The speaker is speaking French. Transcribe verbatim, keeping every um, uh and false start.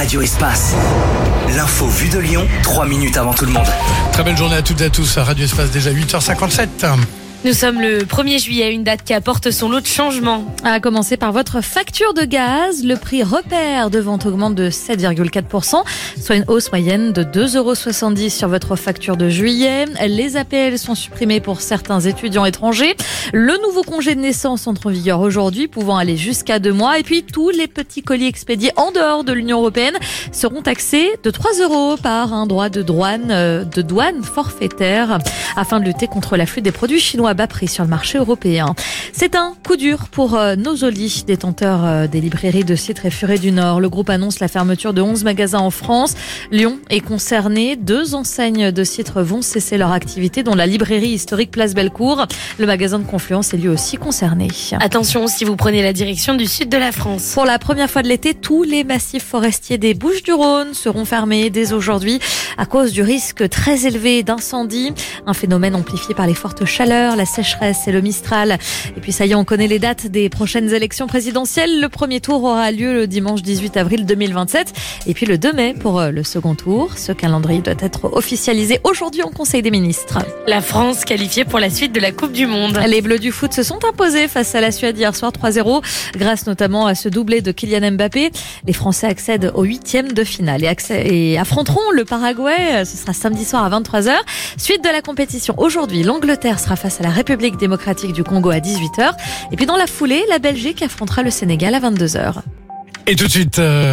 Radio Espace. L'info vue de Lyon, trois minutes avant tout le monde. Très belle journée à toutes et à tous. Radio Espace, déjà huit heures cinquante-sept. Nous sommes le premier juillet, une date qui apporte son lot de changements. À commencer par votre facture de gaz. Le prix repère de vente augmente de sept virgule quatre pour cent, soit une hausse moyenne de deux euros soixante-dix sur votre facture de juillet. Les A P L sont supprimés pour certains étudiants étrangers. Le nouveau congé de naissance entre en vigueur aujourd'hui, pouvant aller jusqu'à deux mois. Et puis, tous les petits colis expédiés en dehors de l'Union européenne seront taxés de trois euros par un droit de douane, de douane forfaitaire afin de lutter contre l'afflux des produits chinois à bas prix sur le marché européen. C'est un coup dur pour euh, Nosoli, détenteur euh, des librairies de Citre et Furet du Nord. Le groupe annonce la fermeture de onze magasins en France. Lyon est concerné. Deux enseignes de Citre vont cesser leur activité, dont la librairie historique Place Bellecour. Le magasin de Confluence est lui aussi concerné. Attention si vous prenez la direction du sud de la France. Pour la première fois de l'été, tous les massifs forestiers des Bouches-du-Rhône seront fermés dès aujourd'hui à cause du risque très élevé d'incendie. Un phénomène amplifié par les fortes chaleurs, la sécheresse et le Mistral. Et puis ça y est, on connaît les dates des prochaines élections présidentielles. Le premier tour aura lieu le dimanche dix-huit avril deux mille vingt-sept et puis le deux mai pour le second tour. Ce calendrier doit être officialisé aujourd'hui en Conseil des ministres. La France qualifiée pour la suite de la Coupe du Monde. Les Bleus du foot se sont imposés face à la Suède hier soir trois zéro grâce notamment à ce doublé de Kylian Mbappé. Les Français accèdent au huitième de finale et, accè- et affronteront le Paraguay. Ce sera samedi soir à vingt-trois heures. Suite de la compétition aujourd'hui, l'Angleterre sera face à la République démocratique du Congo à dix-huit heures. Et puis dans la foulée, la Belgique affrontera le Sénégal à vingt-deux heures. Et tout de suite... Euh...